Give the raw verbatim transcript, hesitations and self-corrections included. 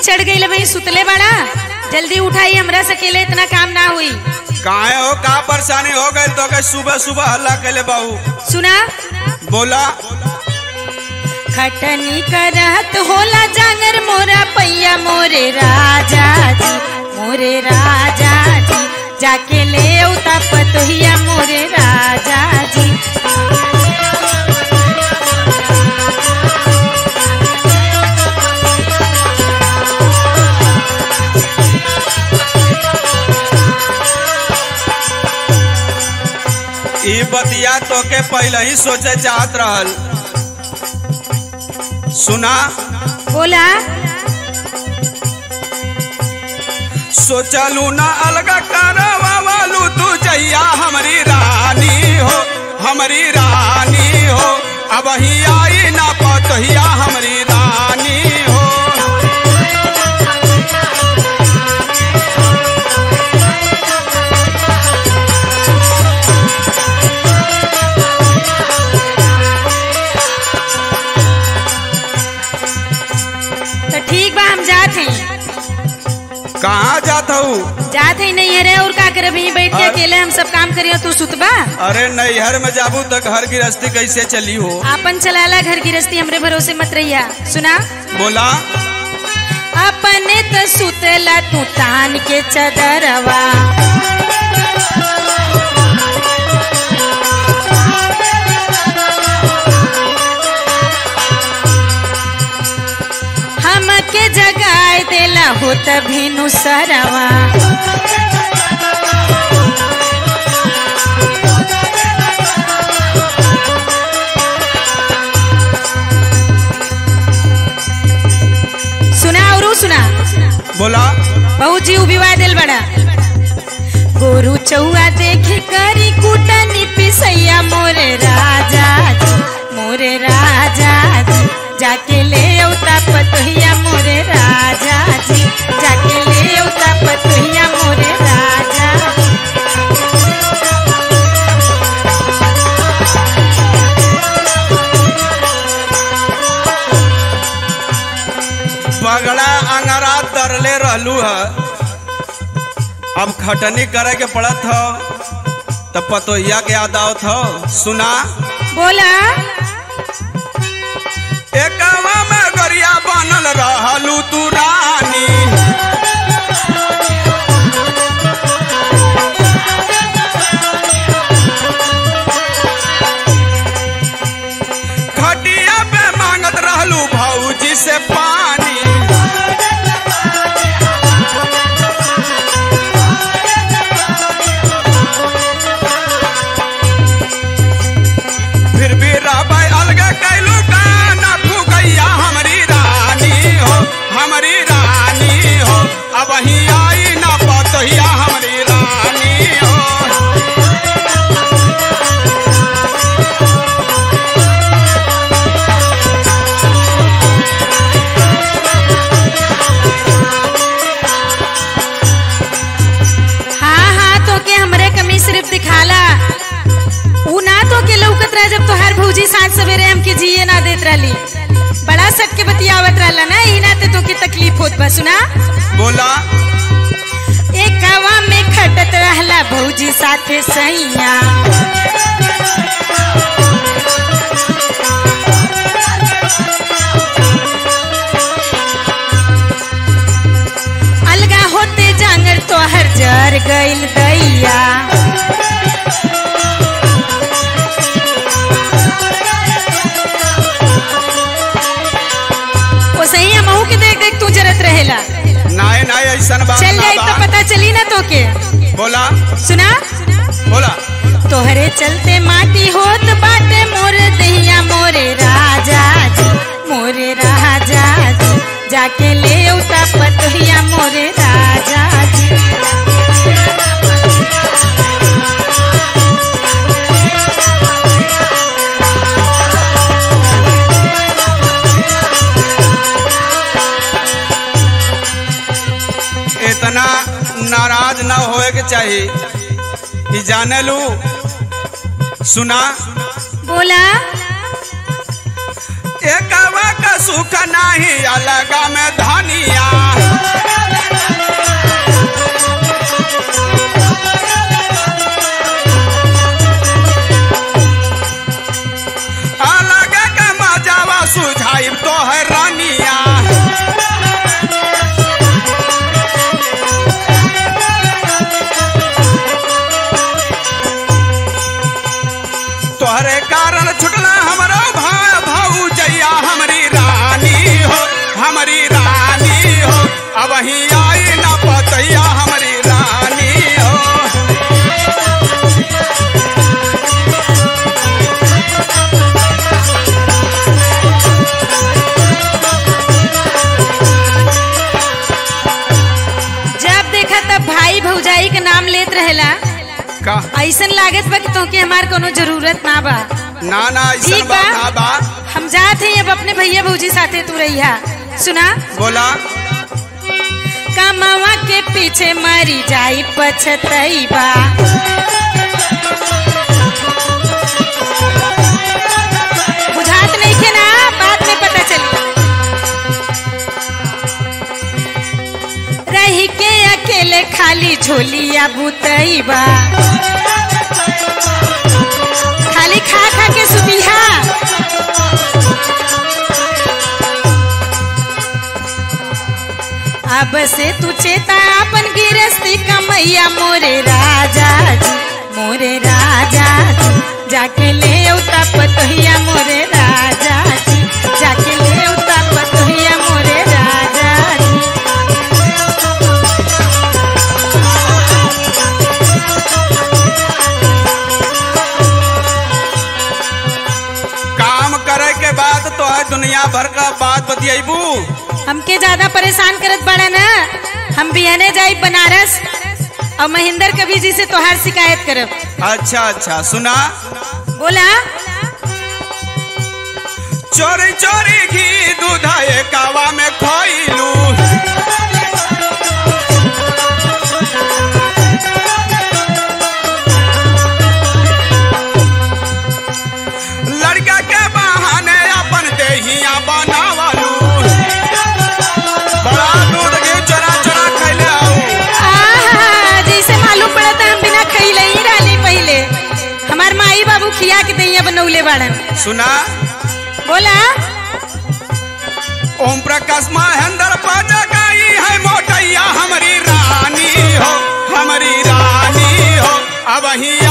चढ़ गई भाई सुतले बड़ा जल्दी उठाई हमरा सकेले इतना काम ना हुई। काहे हो का परेशानी हो गई तो के सुबह सुबह हल्ला कैले बाबू। सुना बोला खटनी करत होला जांगर मोरा पैया मोरे राजा जी मोरे राजा जी जाके ले उता पतोहिया मोरे राजा जी। ई बतिया तो के पहले ही सोचे चाहत रहल। सुना बोला सोचलू ना अलगा करवालू तू जैया हमारी रानी हो हमारी रानी हो अब ही आई ना पतोहिया हमारी रानी हो। तो ठीक बा हम जात हैं। कहाँ जाता हूँ? जात ही नहीं है और का करे भी बैठ के अकेले हम सब काम करियो तू सुतबा। अरे नैहर में जाबू तो घर गृहस्थी कैसे चली हो? आपन चलाला घर गृहस्थी हमरे भरोसे मत रहिया। सुना बोला अपने तो सुतला तू तान के चदरवा हमके जगाए देला हो तभी नु सरवा। सुना और सुना बोला बहुत जी उबिवा दिल बड़ा गोरू चौआ देखे करी कुटनी पिसैया मोरे राजा जी मोरे राजा जी जाके ले उता पतोहिया मोरे राजा जी जाके ले उता पतोहिया मोरे राजा जी। पगड़ा अंगरा तरले रहलू है अब खटनी करे के पड़त हो तब पतोहिया के याद आवत हो। सुना बोला एकवा में गरिया बनल रहलू तू रानी खटिया पे मांगत रहलू भौजी से पानी। फिर भी रबै अलगा कैलू गाना फुकैया हमारी रानी हो हमारी रानी हो अब ही आई ना पतोहिया हमारी रानी हो। हाँ हाँ तो के हमरे कमी सिर्फ दिखाला ऊ ना तो के लौकत रह जब तोहार भौजी साँझ सवेरे हमके जिए ना देत रहली बड़ा सट के बतियावत रहला ना ई ना ते तो के तकलीफ होत बा। सुना बोला एक हवा में खटत रहला भौजी साथे सैया अलगा होते जांगर तोहर जर गइल दैया। ओ सही हमहू के देख देख तू जरत रहेला। नाय नाय ऐसन बात चल ना जाए बा। तो पता चली ना तो के। बोला सुना बोला तोहरे चलते माटी होत बाटे मोरे दहिया मोरे राजा जी मोरे राजा जी जाके ले उता पतोहिया मोरे राजा जी। इतना नाराज ना होए के चाहिए कि जाने लू। सुना बोला एकवा का सुख नाही अलग में धनिया अलग का मजावा सुझाई तो है रानिया तोहरे कारण छुटला हमारा भाई भौजैया हमारी रानी हो हमारी रानी हो अब ही आई ना पतैया हमारी रानी हो जब देखा तब भाई भौजाई के नाम लेत रहेला का ऐसन लागत बा कि तोके हमार कोनो जरूरत ना बा। ना ना ऐसा ठीक बात बा। ना बा हम जात हैं अब अपने भैया भौजी साथे तू रहिया। सुना बोला कमावा के पीछे मरी जाई पछतई बा। बुझात नहीं के ना बाद में पता चली रही के अकेले खाली झोलिया बुतई बा। खाली खा खा के सुतिहा अब से तू चेता अपन गिरस्ती कमैया मोरे राजा जी मोरे राजा जी जाके ले उता पतोहिया मोरे राजा जी जाके ले उता पतोहिया मोरे राजा जी। काम करे के बाद तो है दुनिया भर का बात बतियाबू हमके ज्यादा परेशान करत बड़ा ना। हम बिहने जाई बनारस और महेंद्र कवि जी से तोहार शिकायत करब। अच्छा अच्छा सुना बोला चोरी चोरी घी दूध कावा में खोइलू लड़का के बहाने अपन देहिया बनावलू बड़ा दूध घी चोरा चोरा खैले आऊ आहा, जैसे मालूम पड़ा था हम बिना खइले ही रहली पहले। हमार माई बाबू खिया के दैया बनौले बाड़न। सुना बोला ओम प्रकाश महेंद्र पाजा गई है मोटैया हमारी रानी हो हमारी रानी हो अब ही